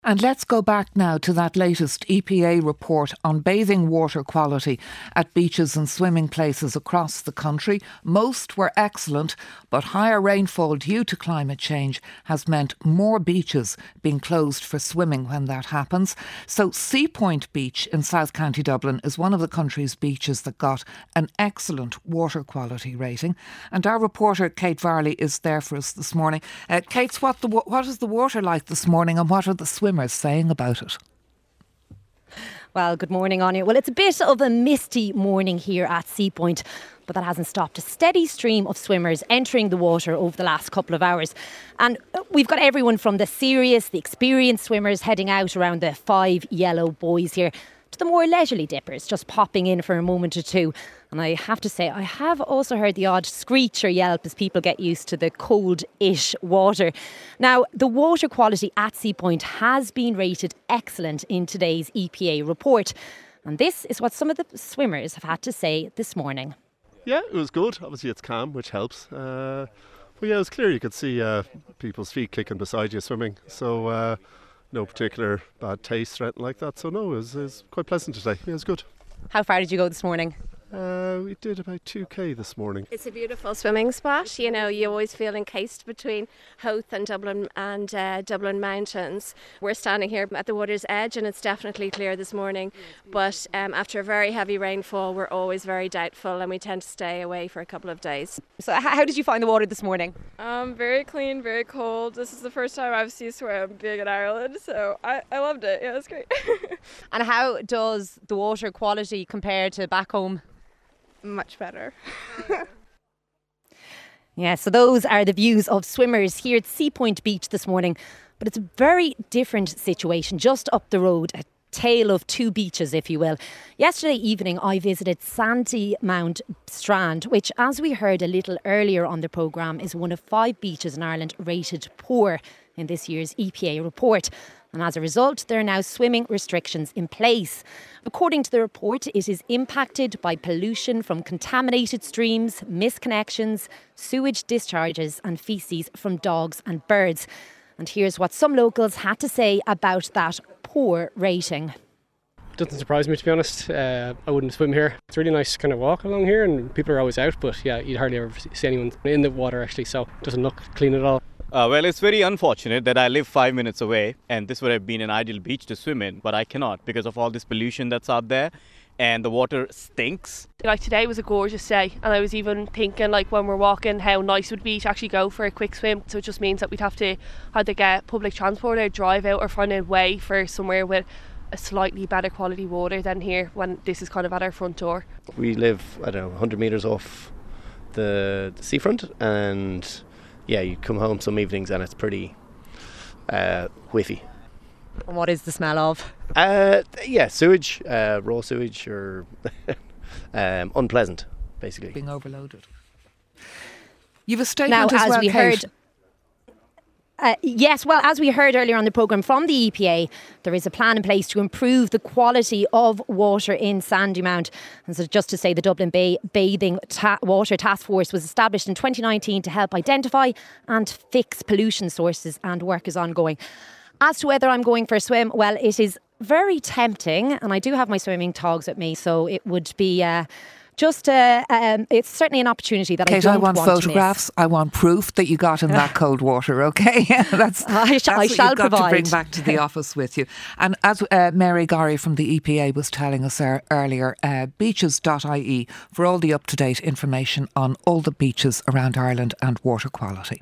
And let's go back now to that latest EPA report on bathing water quality at beaches and swimming places across the country. Most were excellent, but higher rainfall due to climate change has meant more beaches being closed for swimming when that happens. So Sea Point Beach in South County Dublin is one of the country's beaches that got an excellent water quality rating. And our reporter Kate Varley is there for us this morning. Kate, what is the water like this morning and what are the swimmers saying about it? Well, good morning, Anya. Well, it's a bit of a misty morning here at Sea Point, but that hasn't stopped a steady stream of swimmers entering the water over the last couple of hours. And we've got everyone from the serious, the experienced swimmers heading out around the 5 yellow buoys here, to the more leisurely dippers just popping in for a moment or two. And I have to say, I have also heard the odd screech or yelp as people get used to the cold-ish water. Now, the water quality at Sea Point has been rated excellent in today's EPA report. And this is what some of the swimmers have had to say this morning. Yeah, it was good. Obviously, it's calm, which helps. But yeah, it was clear. You could see people's feet kicking beside you swimming. So no particular bad taste or anything like that. So no, it was quite pleasant today. Yeah, it was good. How far did you go this morning? We did about 2k this morning. It's a beautiful swimming spot. You know, you always feel encased between Howth and Dublin Mountains. We're standing here at the water's edge and it's definitely clear this morning. But after a very heavy rainfall, we're always very doubtful and we tend to stay away for a couple of days. So how did you find the water this morning? Very clean, very cold. This is the first time I've sea swam big in Ireland, so I loved it. Yeah, it was great. And how does the water quality compare to back home? Much better. Yeah, so those are the views of swimmers here at Sea Point Beach this morning. But it's a very different situation just up the road, a tale of two beaches, if you will. Yesterday evening, I visited Sandymount Strand, which, as we heard a little earlier on the programme, is one of 5 beaches in Ireland rated poor in this year's EPA report. And as a result, there are now swimming restrictions in place. According to the report, it is impacted by pollution from contaminated streams, misconnections, sewage discharges and faeces from dogs and birds. And here's what some locals had to say about that poor rating. Doesn't surprise me, to be honest. I wouldn't swim here. It's a really nice kind of walk along here and people are always out, but yeah, you'd hardly ever see anyone in the water actually, so it doesn't look clean at all. Well, it's very unfortunate that I live 5 minutes away and this would have been an ideal beach to swim in, but I cannot because of all this pollution that's out there and the water stinks. Like today was a gorgeous day and I was even thinking like when we're walking how nice it would be to actually go for a quick swim. So it just means that we'd have to either get public transport or drive out or find a way for somewhere with a slightly better quality water than here when this is kind of at our front door. We live, 100 metres off the seafront and yeah, you come home some evenings and it's pretty whiffy. And what is the smell of? Yeah, sewage, raw sewage or unpleasant, basically. Being overloaded. You've a statement now, as well, we Kate. heard. Yes, well, as we heard earlier on the programme from the EPA, there is a plan in place to improve the quality of water in Sandymount. And so just to say, the Dublin Bay Bathing Water Task Force was established in 2019 to help identify and fix pollution sources, and work is ongoing. As to whether I'm going for a swim, well, it is very tempting and I do have my swimming togs with me, so it would be... it's certainly an opportunity that Kate, I don't I want want to photographs. miss. I want proof that you got in that cold water, okay? that's I shall what you've got provide. to bring back to the office with you. And as Mary Gorry from the EPA was telling us earlier, beaches.ie for all the up-to-date information on all the beaches around Ireland and water quality.